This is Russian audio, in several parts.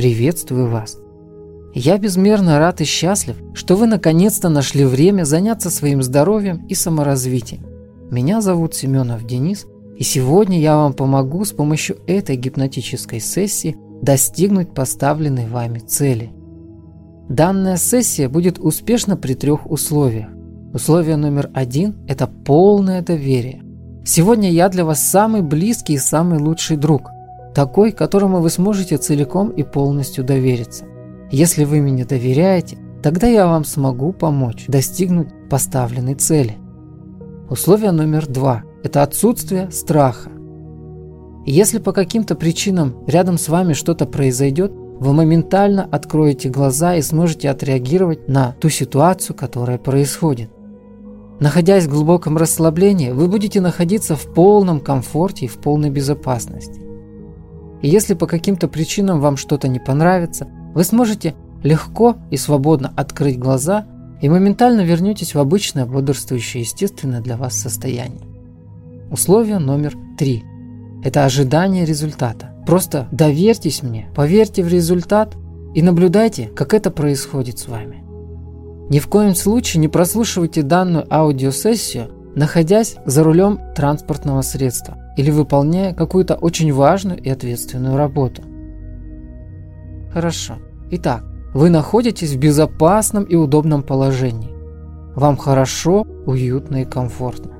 Приветствую вас! Я безмерно рад и счастлив, что вы наконец-то нашли время заняться своим здоровьем и саморазвитием. Меня зовут Семенов Денис, и сегодня я вам помогу с помощью этой гипнотической сессии достигнуть поставленной вами цели. Данная сессия будет успешна при 3 условиях. Условие номер 1 – это полное доверие. Сегодня я для вас самый близкий и самый лучший друг, такой, которому вы сможете целиком и полностью довериться. Если вы мне доверяете, тогда я вам смогу помочь достигнуть поставленной цели. Условие номер 2 – это отсутствие страха. Если по каким-то причинам рядом с вами что-то произойдет, вы моментально откроете глаза и сможете отреагировать на ту ситуацию, которая происходит. Находясь в глубоком расслаблении, вы будете находиться в полном комфорте и в полной безопасности. И если по каким-то причинам вам что-то не понравится, вы сможете легко и свободно открыть глаза и моментально вернетесь в обычное бодрствующее естественное для вас состояние. Условие номер 3 – это ожидание результата. Просто доверьтесь мне, поверьте в результат и наблюдайте, как это происходит с вами. Ни в коем случае не прослушивайте данную аудиосессию, находясь за рулем транспортного средства или выполняя какую-то очень важную и ответственную работу. Хорошо. Итак, вы находитесь в безопасном и удобном положении. Вам хорошо, уютно и комфортно.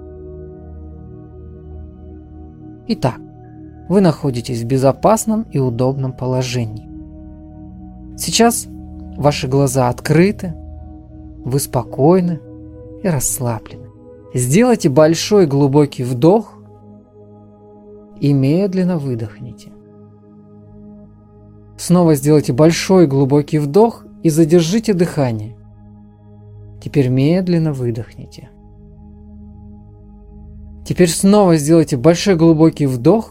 Итак, вы находитесь в безопасном и удобном положении. Сейчас ваши глаза открыты, вы спокойны и расслаблены. Сделайте большой глубокий вдох и медленно выдохните. Снова сделайте большой глубокий вдох и задержите дыхание. Теперь медленно выдохните. Теперь снова сделайте большой глубокий вдох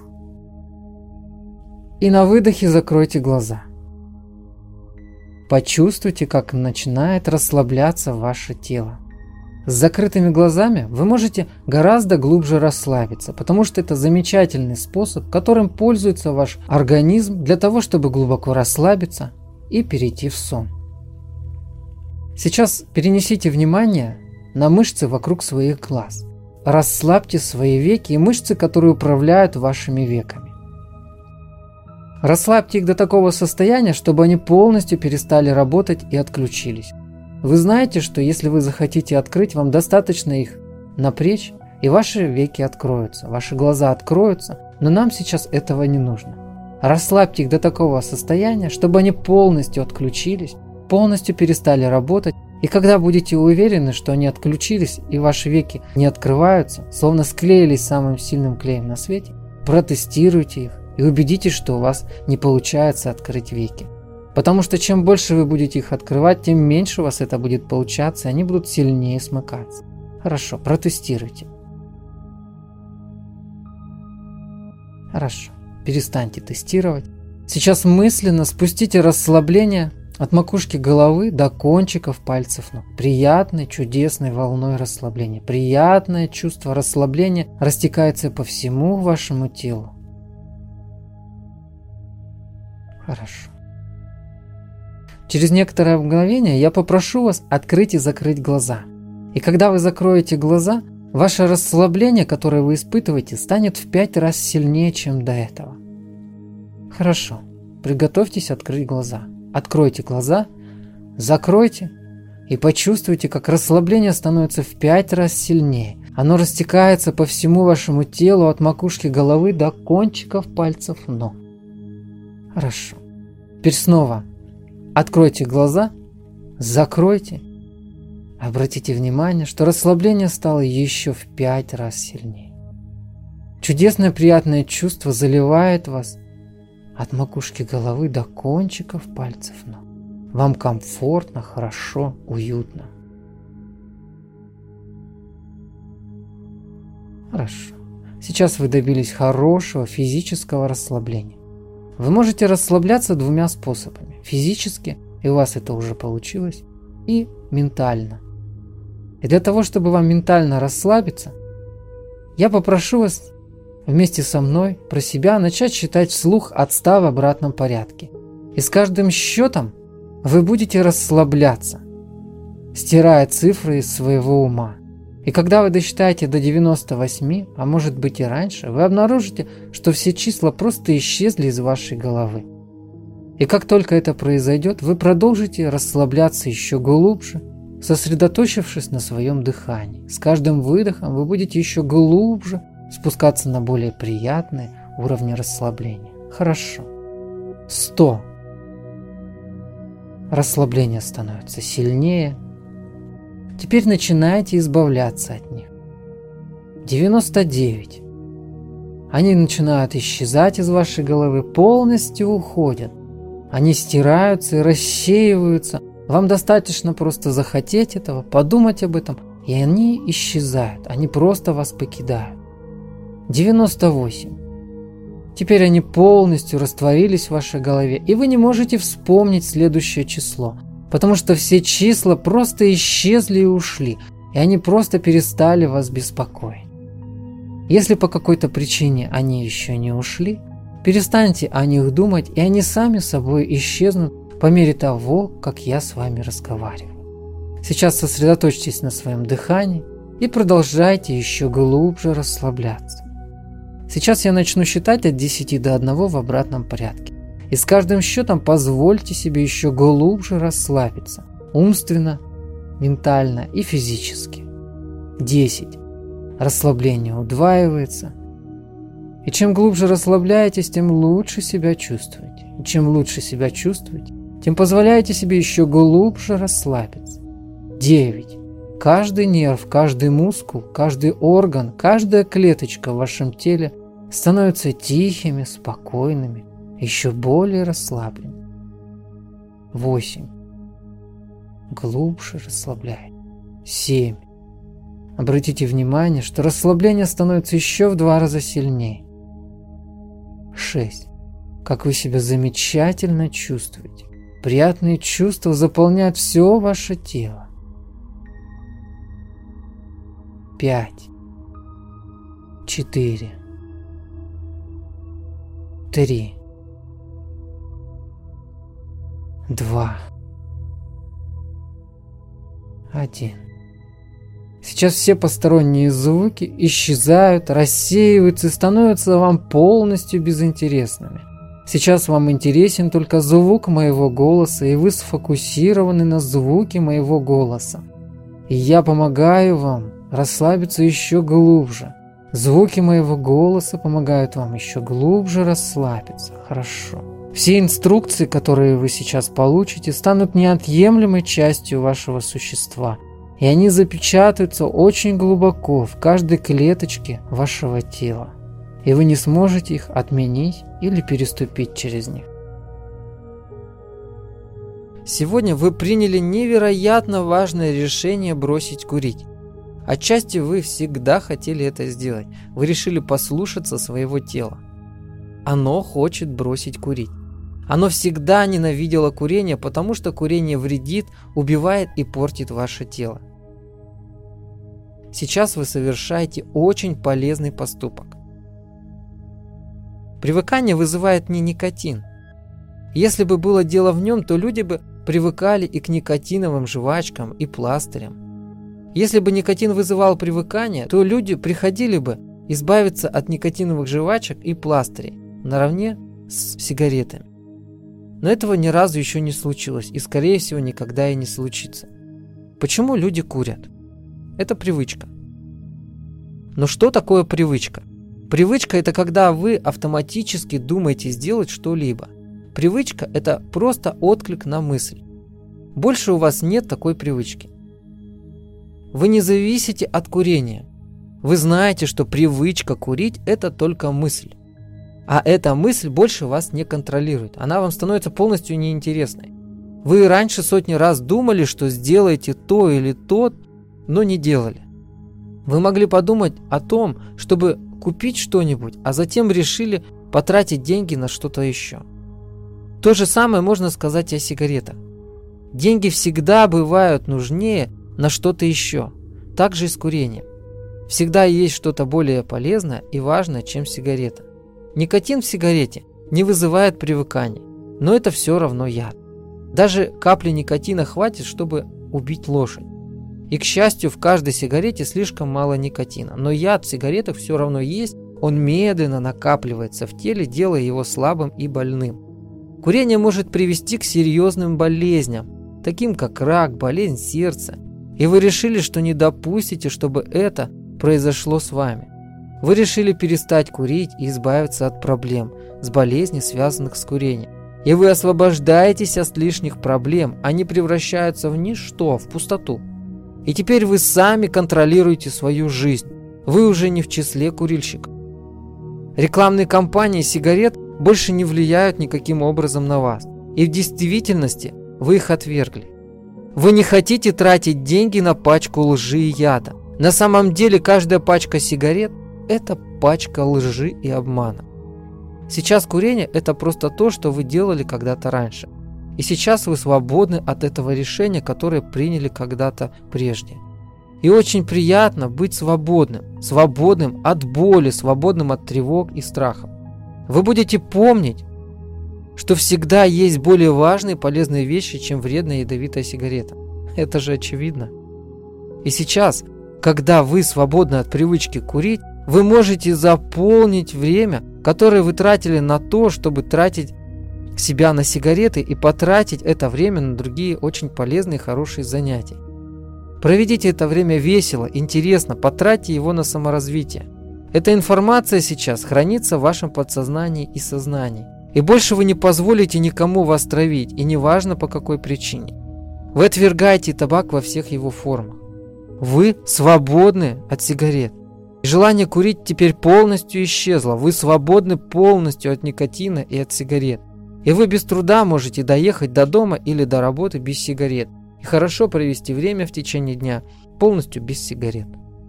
и на выдохе закройте глаза. Почувствуйте, как начинает расслабляться ваше тело. С закрытыми глазами вы можете гораздо глубже расслабиться, потому что это замечательный способ, которым пользуется ваш организм для того, чтобы глубоко расслабиться и перейти в сон. Сейчас перенесите внимание на мышцы вокруг своих глаз. Расслабьте свои веки и мышцы, которые управляют вашими веками. Расслабьте их до такого состояния, чтобы они полностью перестали работать и отключились. Вы знаете, что если вы захотите открыть, вам достаточно их напрячь, и ваши веки откроются, ваши глаза откроются, но нам сейчас этого не нужно. Расслабьте их до такого состояния, чтобы они полностью отключились, полностью перестали работать, и когда будете уверены, что они отключились и ваши веки не открываются, словно склеились самым сильным клеем на свете, протестируйте их и убедитесь, что у вас не получается открыть веки. Потому что чем больше вы будете их открывать, тем меньше у вас это будет получаться, и они будут сильнее смыкаться. Хорошо, протестируйте. Хорошо, перестаньте тестировать. Сейчас мысленно спустите расслабление от макушки головы до кончиков пальцев ног. Приятной, чудесной волной расслабления. Приятное чувство расслабления растекается по всему вашему телу. Хорошо. Через некоторое мгновение я попрошу вас открыть и закрыть глаза. И когда вы закроете глаза, ваше расслабление, которое вы испытываете, станет в 5 раз сильнее, чем до этого. Хорошо. Приготовьтесь открыть глаза. Откройте глаза, закройте и почувствуйте, как расслабление становится в 5 раз сильнее. Оно растекается по всему вашему телу от макушки головы до кончиков пальцев ног. Хорошо. Теперь снова откройте глаза, закройте. Обратите внимание, что расслабление стало еще в 5 раз сильнее. Чудесное приятное чувство заливает вас от макушки головы до кончиков пальцев ног. Вам комфортно, хорошо, уютно. Хорошо. Сейчас вы добились хорошего физического расслабления. Вы можете расслабляться 2 способами. Физически, и у вас это уже получилось, и ментально. И для того, чтобы вам ментально расслабиться, я попрошу вас вместе со мной про себя начать считать вслух от 100 в обратном порядке. И с каждым счетом вы будете расслабляться, стирая цифры из своего ума. И когда вы досчитаете до 98, а может быть и раньше, вы обнаружите, что все числа просто исчезли из вашей головы. И как только это произойдет, вы продолжите расслабляться еще глубже, сосредоточившись на своем дыхании. С каждым выдохом вы будете еще глубже спускаться на более приятные уровни расслабления. Хорошо. 100. Расслабление становится сильнее. Теперь начинаете избавляться от них. 99. Они начинают исчезать из вашей головы, полностью уходят. Они стираются и рассеиваются. Вам достаточно просто захотеть этого, подумать об этом, и они исчезают. Они просто вас покидают. 98. Теперь они полностью растворились в вашей голове, и вы не можете вспомнить следующее число, потому что все числа просто исчезли и ушли, и они просто перестали вас беспокоить. Если по какой-то причине они еще не ушли, перестаньте о них думать, и они сами собой исчезнут по мере того, как я с вами разговариваю. Сейчас сосредоточьтесь на своем дыхании и продолжайте еще глубже расслабляться. Сейчас я начну считать от 10 до 1 в обратном порядке. И с каждым счетом позвольте себе еще глубже расслабиться. Умственно, ментально и физически. 10. Расслабление удваивается. И чем глубже расслабляетесь, тем лучше себя чувствуете. И чем лучше себя чувствуете, тем позволяете себе еще глубже расслабиться. 9. Каждый нерв, каждый мускул, каждый орган, каждая клеточка в вашем теле становятся тихими, спокойными, еще более расслабленными. 8. Глубже расслабляйтесь. 7. Обратите внимание, что расслабление становится еще в 2 раза сильнее. 6. Как вы себя замечательно чувствуете. Приятные чувства заполняют все ваше тело. 5. 4. 3. 2. 1. Сейчас все посторонние звуки исчезают, рассеиваются и становятся вам полностью безинтересными. Сейчас вам интересен только звук моего голоса, и вы сфокусированы на звуке моего голоса. И я помогаю вам расслабиться еще глубже. Звуки моего голоса помогают вам еще глубже расслабиться. Хорошо. Все инструкции, которые вы сейчас получите, станут неотъемлемой частью вашего существа. И они запечатаются очень глубоко в каждой клеточке вашего тела. И вы не сможете их отменить или переступить через них. Сегодня вы приняли невероятно важное решение бросить курить. Отчасти вы всегда хотели это сделать. Вы решили послушаться своего тела. Оно хочет бросить курить. Оно всегда ненавидело курение, потому что курение вредит, убивает и портит ваше тело. Сейчас вы совершаете очень полезный поступок. Привыкание вызывает не никотин. Если бы было дело в нем, то люди бы привыкали и к никотиновым жвачкам, и пластырям. Если бы никотин вызывал привыкание, то люди приходили бы избавиться от никотиновых жвачек и пластырей наравне с сигаретами. Но этого ни разу еще не случилось и, скорее всего, никогда и не случится. Почему люди курят? Это привычка. Но что такое привычка? Привычка – это когда вы автоматически думаете сделать что-либо. Привычка – это просто отклик на мысль. Больше у вас нет такой привычки. Вы не зависите от курения. Вы знаете, что привычка курить – это только мысль. А эта мысль больше вас не контролирует. Она вам становится полностью неинтересной. Вы раньше сотни раз думали, что сделаете то или то, но не делали. Вы могли подумать о том, чтобы купить что-нибудь, а затем решили потратить деньги на что-то еще. То же самое можно сказать и о сигаретах. Деньги всегда бывают нужнее на что-то еще. Так же и с курением. Всегда есть что-то более полезное и важное, чем сигарета. Никотин в сигарете не вызывает привыкания. но это все равно яд. Даже капли никотина хватит, чтобы убить лошадь. И, к счастью, в каждой сигарете слишком мало никотина, но яд в сигаретах все равно есть, он медленно накапливается в теле, делая его слабым и больным. Курение может привести к серьезным болезням, таким как рак, болезнь сердца, и вы решили, что не допустите, чтобы это произошло с вами. Вы решили перестать курить и избавиться от проблем с болезней, связанных с курением. И вы освобождаетесь от лишних проблем, они превращаются в ничто, в пустоту. И теперь вы сами контролируете свою жизнь. Вы уже не в числе курильщиков. Рекламные кампании сигарет больше не влияют никаким образом на вас. И в действительности вы их отвергли. Вы не хотите тратить деньги на пачку лжи и яда. На самом деле каждая пачка сигарет – это пачка лжи и обмана. Сейчас курение – это просто то, что вы делали когда-то раньше. И сейчас вы свободны от этого решения, которое приняли когда-то прежде. И очень приятно быть свободным. Свободным от боли, свободным от тревог и страхов. Вы будете помнить, что всегда есть более важные и полезные вещи, чем вредная ядовитая сигарета. Это же очевидно. И сейчас, когда вы свободны от привычки курить, вы можете заполнить время, которое вы тратили на то, чтобы тратить себя на сигареты, и потратить это время на другие очень полезные и хорошие занятия. Проведите это время весело, интересно, потратьте его на саморазвитие. Эта информация сейчас хранится в вашем подсознании и сознании. И больше вы не позволите никому вас травить, и неважно по какой причине. Вы отвергаете табак во всех его формах. Вы свободны от сигарет. И желание курить теперь полностью исчезло. Вы свободны полностью от никотина и от сигарет. И вы без труда можете доехать до дома или до работы без сигарет. И хорошо провести время в течение дня полностью без сигарет.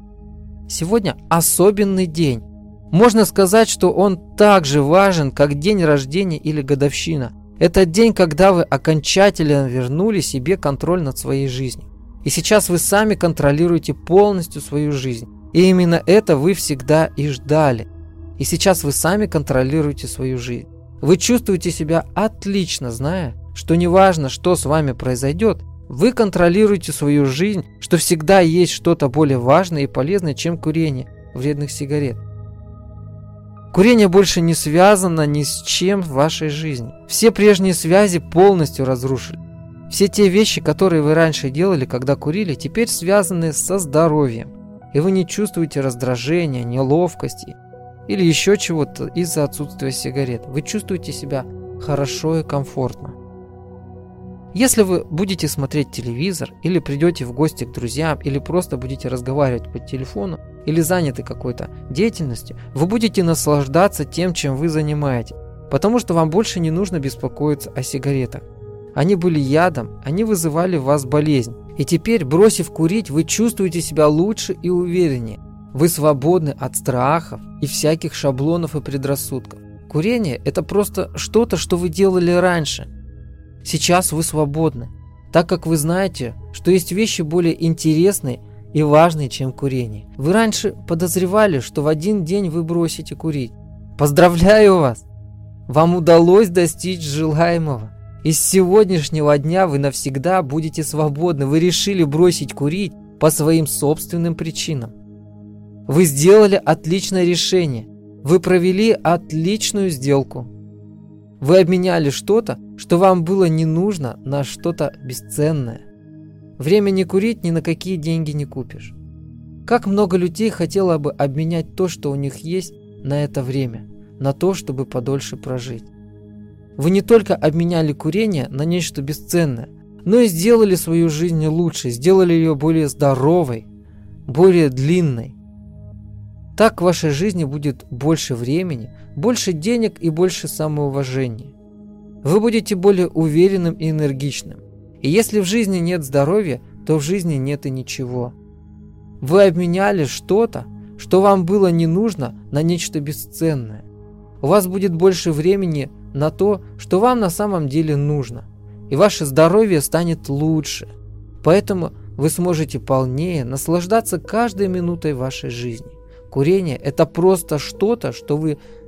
Сегодня особенный день. Можно сказать, что он так же важен, как день рождения или годовщина. Это день, когда вы окончательно вернули себе контроль над своей жизнью. И сейчас вы сами контролируете полностью свою жизнь. И именно это вы всегда и ждали. И сейчас вы сами контролируете свою жизнь. Вы чувствуете себя отлично, зная, что неважно, что с вами произойдет, вы контролируете свою жизнь, что всегда есть что-то более важное и полезное, чем курение вредных сигарет. Курение больше не связано ни с чем в вашей жизни. Все прежние связи полностью разрушили. Все те вещи, которые вы раньше делали, когда курили, теперь связаны со здоровьем. И вы не чувствуете раздражения, неловкости или еще чего-то из-за отсутствия сигарет. Вы чувствуете себя хорошо и комфортно. Если вы будете смотреть телевизор, или придете в гости к друзьям, или просто будете разговаривать по телефону, или заняты какой-то деятельностью, вы будете наслаждаться тем, чем вы занимаетесь, потому что вам больше не нужно беспокоиться о сигаретах. Они были ядом, они вызывали в вас болезнь. И теперь, бросив курить, вы чувствуете себя лучше и увереннее. Вы свободны от страхов и всяких шаблонов и предрассудков. Курение – это просто что-то, что вы делали раньше. Сейчас вы свободны, так как вы знаете, что есть вещи более интересные и важные, чем курение. Вы раньше подозревали, что в один день вы бросите курить. Поздравляю вас! Вам удалось достичь желаемого. И с сегодняшнего дня вы навсегда будете свободны. Вы решили бросить курить по своим собственным причинам. Вы сделали отличное решение. Вы провели отличную сделку. Вы обменяли что-то, что вам было не нужно, на что-то бесценное. Время не курить ни на какие деньги не купишь. Как много людей хотело бы обменять то, что у них есть, на это время, на то, чтобы подольше прожить. Вы не только обменяли курение на нечто бесценное, но и сделали свою жизнь лучше, сделали ее более здоровой, более длинной. Так в вашей жизни будет больше времени, больше денег и больше самоуважения. Вы будете более уверенным и энергичным. И если в жизни нет здоровья, то в жизни нет и ничего. Вы обменяли что-то, что вам было не нужно, на нечто бесценное. У вас будет больше времени на то, что вам на самом деле нужно. И ваше здоровье станет лучше. Поэтому вы сможете полнее наслаждаться каждой минутой вашей жизни. Курение – это просто что-то, что вы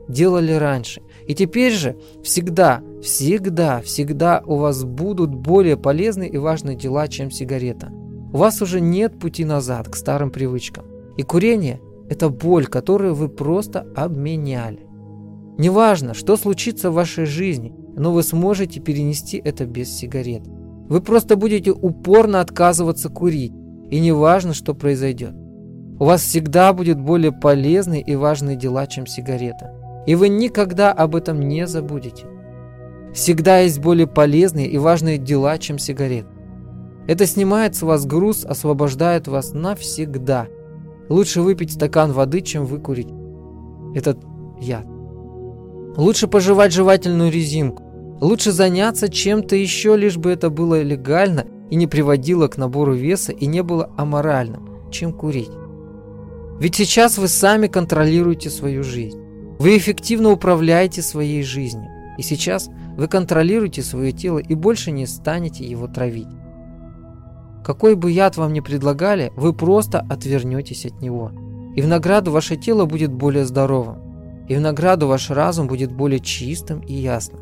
делали раньше. И теперь же всегда у вас будут более полезные и важные дела, чем сигарета. У вас уже нет пути назад к старым привычкам. И курение – это боль, которую вы просто обменяли. Неважно, что случится в вашей жизни, но вы сможете перенести это без сигарет. Вы просто будете упорно отказываться курить, и неважно, что произойдет. У вас всегда будет более полезные и важные дела, чем сигарета. И вы никогда об этом не забудете. Всегда есть более полезные и важные дела, чем сигарета. Это снимает с вас груз, освобождает вас навсегда. Лучше выпить стакан воды, чем выкурить этот яд. Лучше пожевать жевательную резинку. Лучше заняться чем-то еще, лишь бы это было легально и не приводило к набору веса и не было аморальным, чем курить. Ведь сейчас вы сами контролируете свою жизнь. Вы эффективно управляете своей жизнью. И сейчас вы контролируете свое тело и больше не станете его травить. Какой бы яд вам ни предлагали, вы просто отвернетесь от него. И в награду ваше тело будет более здоровым. И в награду ваш разум будет более чистым и ясным.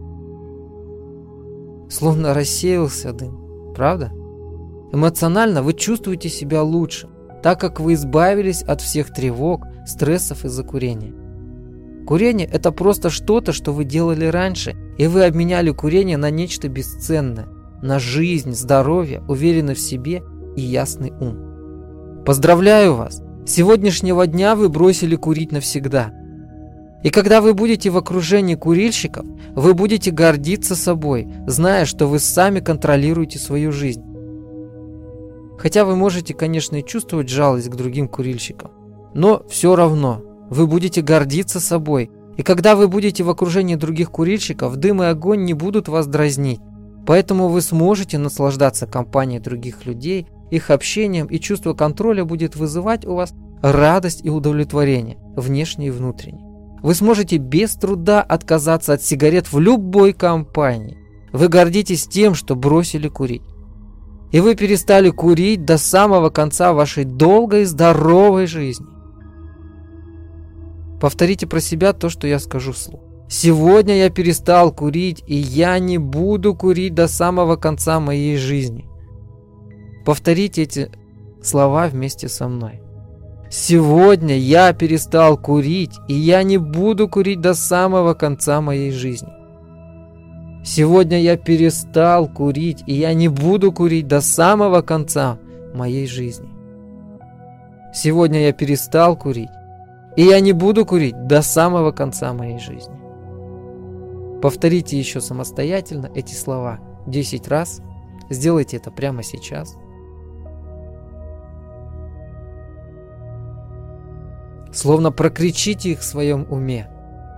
Словно рассеялся дым, правда? Эмоционально вы чувствуете себя лучше, так как вы избавились от всех тревог, стрессов из-за курения. Курение – это просто что-то, что вы делали раньше, и вы обменяли курение на нечто бесценное, на жизнь, здоровье, уверенность в себе и ясный ум. Поздравляю вас! С сегодняшнего дня вы бросили курить навсегда. И когда вы будете в окружении курильщиков, вы будете гордиться собой, зная, что вы сами контролируете свою жизнь. Хотя вы можете, конечно, и чувствовать жалость к другим курильщикам, но все равно вы будете гордиться собой. И когда вы будете в окружении других курильщиков, дым и огонь не будут вас дразнить. Поэтому вы сможете наслаждаться компанией других людей, их общением, и чувство контроля будет вызывать у вас радость и удовлетворение, внешнее и внутреннее. Вы сможете без труда отказаться от сигарет в любой компании. Вы гордитесь тем, что бросили курить. И вы перестали курить до самого конца вашей долгой и здоровой жизни. Повторите про себя то, что я скажу вслух. Сегодня я перестал курить, и я не буду курить до самого конца моей жизни. Повторите эти слова вместе со мной. Сегодня я перестал курить, и я не буду курить до самого конца моей жизни. Сегодня я перестал курить, и я не буду курить до самого конца моей жизни. Сегодня я перестал курить, и я не буду курить до самого конца моей жизни. Повторите еще самостоятельно эти слова 10 раз. Сделайте это прямо сейчас. Словно прокричите их в своем уме.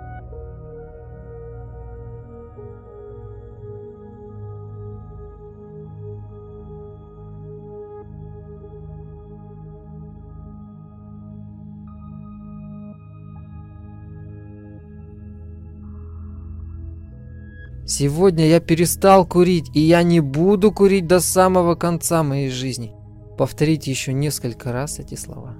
Сегодня я перестал курить, и я не буду курить до самого конца моей жизни. Повторите еще несколько раз эти слова.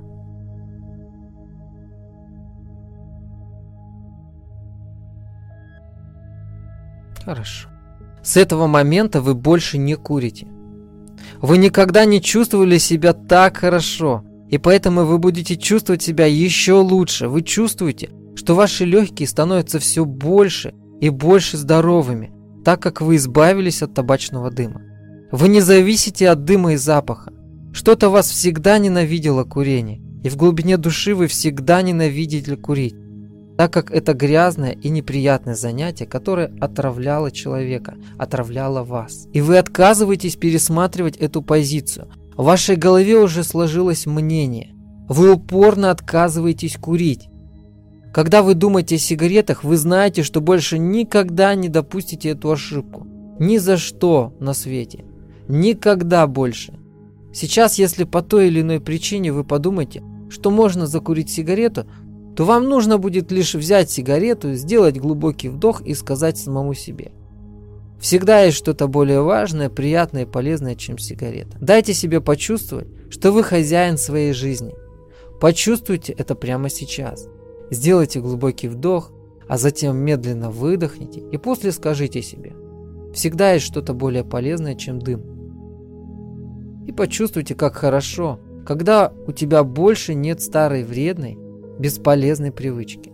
Хорошо. С этого момента вы больше не курите. Вы никогда не чувствовали себя так хорошо, и поэтому вы будете чувствовать себя еще лучше. Вы чувствуете, что ваши легкие становятся все больше и больше здоровыми, так как вы избавились от табачного дыма. Вы не зависите от дыма и запаха. Что-то вас всегда ненавидело курение, и в глубине души вы всегда ненавидели курить, так как это грязное и неприятное занятие, которое отравляло человека, отравляло вас. И вы отказываетесь пересматривать эту позицию. В вашей голове уже сложилось мнение. Вы упорно отказываетесь курить. Когда вы думаете о сигаретах, вы знаете, что больше никогда не допустите эту ошибку. Ни за что на свете. Никогда больше. Сейчас, если по той или иной причине вы подумаете, что можно закурить сигарету, то вам нужно будет лишь взять сигарету, сделать глубокий вдох и сказать самому себе: всегда есть что-то более важное, приятное и полезное, чем сигарета. Дайте себе почувствовать, что вы хозяин своей жизни. Почувствуйте это прямо сейчас. Сделайте глубокий вдох, а затем медленно выдохните и после скажите себе: всегда есть что-то более полезное, чем дым. И почувствуйте, как хорошо, когда у тебя больше нет старой вредной, бесполезной привычки.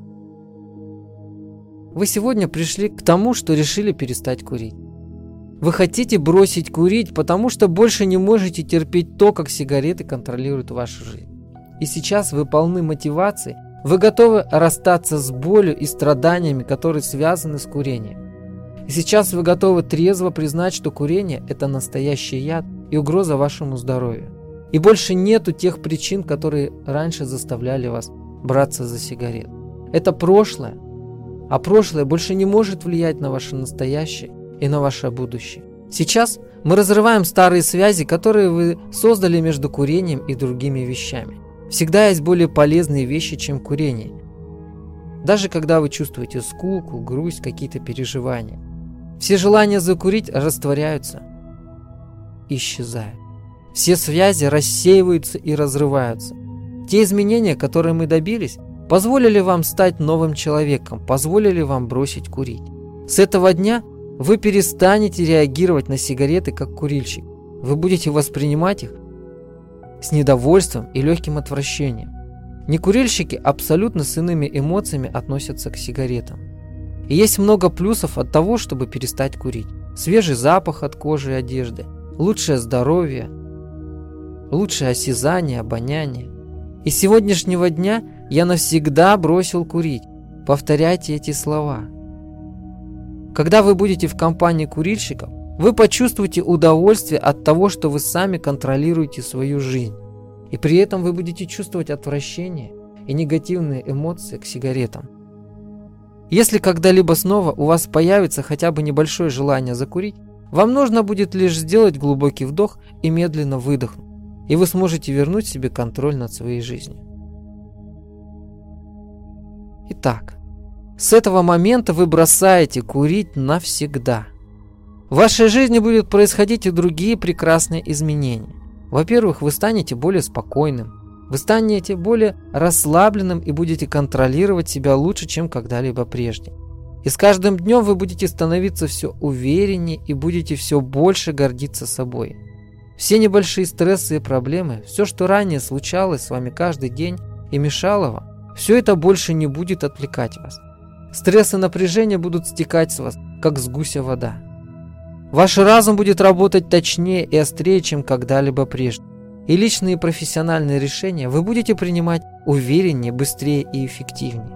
Вы сегодня пришли к тому, что решили перестать курить. Вы хотите бросить курить, потому что больше не можете терпеть то, как сигареты контролируют вашу жизнь. И сейчас вы полны мотивации, вы готовы расстаться с болью и страданиями, которые связаны с курением. И сейчас вы готовы трезво признать, что курение – это настоящий яд и угроза вашему здоровью. И больше нету тех причин, которые раньше заставляли вас браться за сигарет. Это прошлое, а прошлое больше не может влиять на ваше настоящее и на ваше будущее. Сейчас мы разрываем старые связи, которые вы создали между курением и другими вещами. Всегда есть более полезные вещи, чем курение. Даже когда вы чувствуете скуку, грусть, какие-то переживания. Все желания закурить растворяются, исчезают. Все связи рассеиваются и разрываются. Те изменения, которые мы добились, позволили вам стать новым человеком, позволили вам бросить курить. С этого дня вы перестанете реагировать на сигареты как курильщик. Вы будете воспринимать их с недовольством и легким отвращением. Некурильщики абсолютно с иными эмоциями относятся к сигаретам. И есть много плюсов от того, чтобы перестать курить. Свежий запах от кожи и одежды, лучшее здоровье, лучшее осязание, обоняние. И с сегодняшнего дня я навсегда бросил курить. Повторяйте эти слова. Когда вы будете в компании курильщиков, вы почувствуете удовольствие от того, что вы сами контролируете свою жизнь. И при этом вы будете чувствовать отвращение и негативные эмоции к сигаретам. Если когда-либо снова у вас появится хотя бы небольшое желание закурить, вам нужно будет лишь сделать глубокий вдох и медленно выдохнуть, и вы сможете вернуть себе контроль над своей жизнью. Итак, с этого момента вы бросаете курить навсегда. В вашей жизни будут происходить и другие прекрасные изменения. Во-первых, вы станете более спокойным, вы станете более расслабленным и будете контролировать себя лучше, чем когда-либо прежде. И с каждым днем вы будете становиться все увереннее и будете все больше гордиться собой. Все небольшие стрессы и проблемы, все, что ранее случалось с вами каждый день и мешало вам, все это больше не будет отвлекать вас. Стресс и напряжение будут стекать с вас, как с гуся вода. Ваш разум будет работать точнее и острее, чем когда-либо прежде. И личные и профессиональные решения вы будете принимать увереннее, быстрее и эффективнее.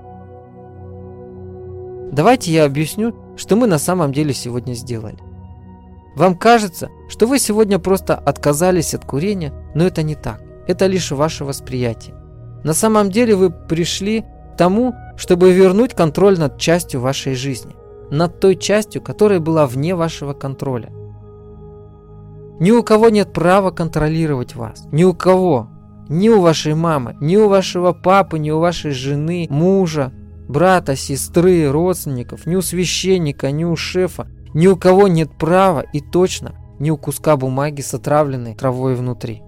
Давайте я объясню, что мы на самом деле сегодня сделали. Вам кажется, что вы сегодня просто отказались от курения, но это не так. Это лишь ваше восприятие. На самом деле вы пришли к тому, чтобы вернуть контроль над частью вашей жизни. Над той частью, которая была вне вашего контроля. Ни у кого нет права контролировать вас. Ни у кого. Ни у вашей мамы, ни у вашего папы, ни у вашей жены, мужа, брата, сестры, родственников, ни у священника, ни у шефа. Ни у кого нет права и точно ни у куска бумаги с отравленной травой внутри.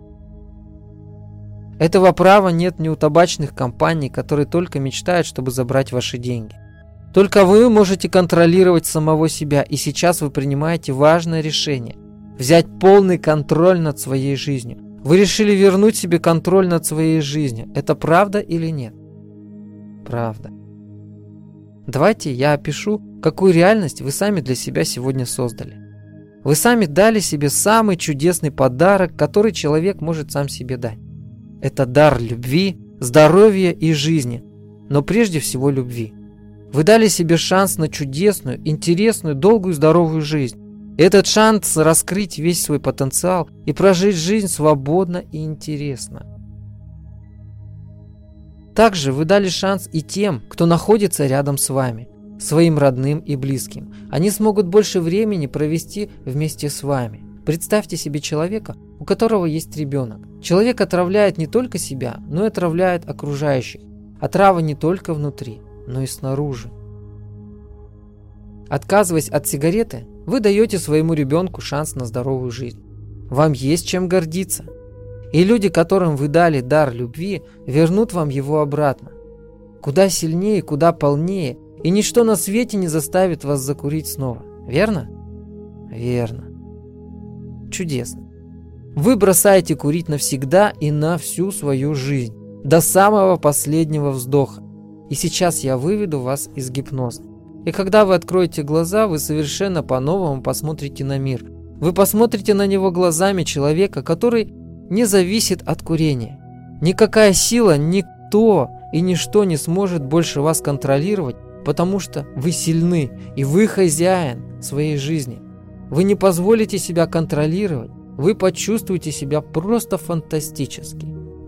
Этого права нет ни у табачных компаний, которые только мечтают, чтобы забрать ваши деньги. Только вы можете контролировать самого себя, и сейчас вы принимаете важное решение – взять полный контроль над своей жизнью. Вы решили вернуть себе контроль над своей жизнью. Это правда или нет? Правда. Давайте я опишу, какую реальность вы сами для себя сегодня создали. Вы сами дали себе самый чудесный подарок, который человек может сам себе дать. Это дар любви, здоровья и жизни, но прежде всего любви. Вы дали себе шанс на чудесную, интересную, долгую, здоровую жизнь. И этот шанс раскрыть весь свой потенциал и прожить жизнь свободно и интересно. Также вы дали шанс и тем, кто находится рядом с вами, своим родным и близким. Они смогут больше времени провести вместе с вами. Представьте себе человека, у которого есть ребенок. Человек отравляет не только себя, но и отравляет окружающих. Отрава не только внутри, но и снаружи. Отказываясь от сигареты, вы даете своему ребенку шанс на здоровую жизнь. Вам есть чем гордиться. И люди, которым вы дали дар любви, вернут вам его обратно. куда сильнее, куда полнее, и ничто на свете не заставит вас закурить снова. Верно? Верно. Чудесно. Вы бросаете курить навсегда и на всю свою жизнь, до самого последнего вздоха. И сейчас я выведу вас из гипноза. И когда вы откроете глаза, вы совершенно по-новому посмотрите на мир. Вы посмотрите на него глазами человека, который не зависит от курения. Никакая сила, никто и ничто не сможет больше вас контролировать, потому что вы сильны, и вы хозяин своей жизни. Вы не позволите себя контролировать, вы почувствуете себя просто фантастически.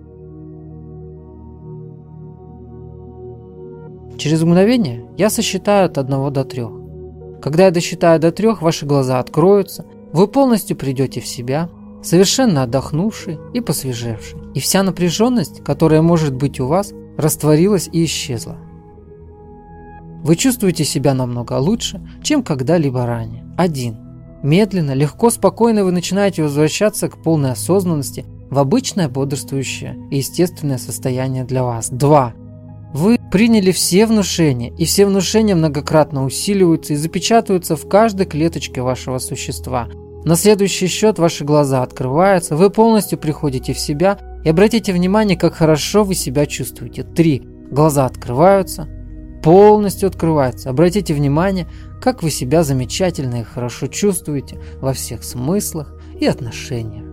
Через мгновение я сосчитаю от 1 до 3. Когда я досчитаю до 3, ваши глаза откроются, вы полностью придете в себя, совершенно отдохнувший и посвежевший. И вся напряженность, которая может быть у вас, растворилась и исчезла. Вы чувствуете себя намного лучше, чем когда-либо ранее. 1. Медленно, легко, спокойно вы начинаете возвращаться к полной осознанности в обычное бодрствующее и естественное состояние для вас. 2. Вы приняли все внушения, и все внушения многократно усиливаются и запечатываются в каждой клеточке вашего существа. На следующий счет ваши глаза открываются, вы полностью приходите в себя и обратите внимание, как хорошо вы себя чувствуете. 3. Глаза открываются, полностью открываются. Обратите внимание, как вы себя замечательно и хорошо чувствуете во всех смыслах и отношениях.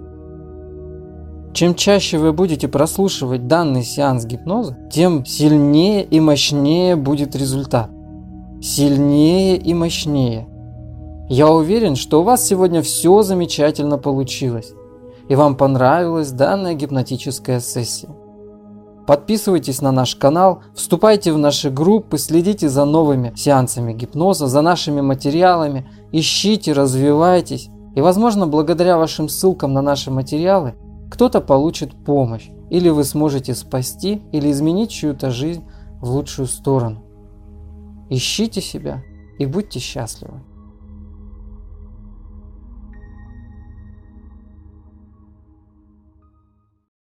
Чем чаще вы будете прослушивать данный сеанс гипноза, тем сильнее и мощнее будет результат. Сильнее и мощнее. Я уверен, что у вас сегодня все замечательно получилось, и вам понравилась данная гипнотическая сессия. Подписывайтесь на наш канал, вступайте в наши группы, следите за новыми сеансами гипноза, за нашими материалами, ищите, развивайтесь, и, возможно, благодаря вашим ссылкам на наши материалы, кто-то получит помощь, или вы сможете спасти или изменить чью-то жизнь в лучшую сторону. Ищите себя и будьте счастливы.